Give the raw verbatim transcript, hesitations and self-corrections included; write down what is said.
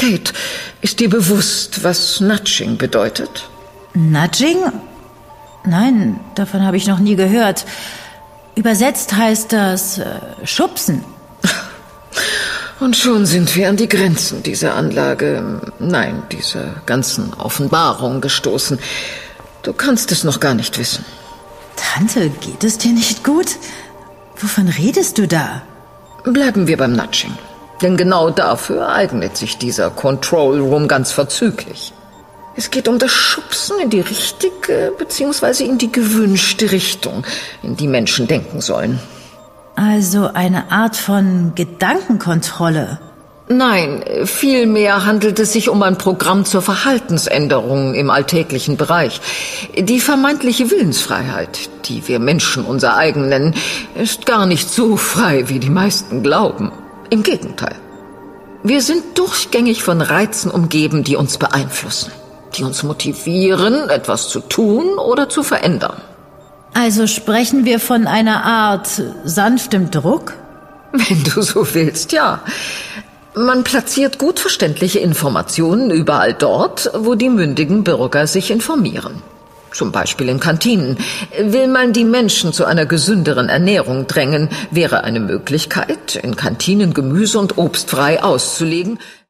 Kate, ist dir bewusst, was Nudging bedeutet? Nudging? Nein, davon habe ich noch nie gehört. Übersetzt heißt das äh, Schubsen. Und schon sind wir an die Grenzen dieser Anlage, nein, dieser ganzen Offenbarung gestoßen. Du kannst es noch gar nicht wissen. Tante, geht es dir nicht gut? Wovon redest du da? Bleiben wir beim Nudging. Denn genau dafür eignet sich dieser Control Room ganz vorzüglich. Es geht um das Schubsen in die richtige bzw. in die gewünschte Richtung, in die Menschen denken sollen. Also eine Art von Gedankenkontrolle. Nein, vielmehr handelt es sich um ein Programm zur Verhaltensänderung im alltäglichen Bereich. Die vermeintliche Willensfreiheit, die wir Menschen unser eigen nennen, ist gar nicht so frei, wie die meisten glauben. Im Gegenteil. Wir sind durchgängig von Reizen umgeben, die uns beeinflussen, die uns motivieren, etwas zu tun oder zu verändern. Also sprechen wir von einer Art sanftem Druck? Wenn du so willst, ja. Man platziert gut verständliche Informationen überall dort, wo die mündigen Bürger sich informieren. Zum Beispiel in Kantinen. Will man die Menschen zu einer gesünderen Ernährung drängen, wäre eine Möglichkeit, in Kantinen Gemüse und Obst frei auszulegen.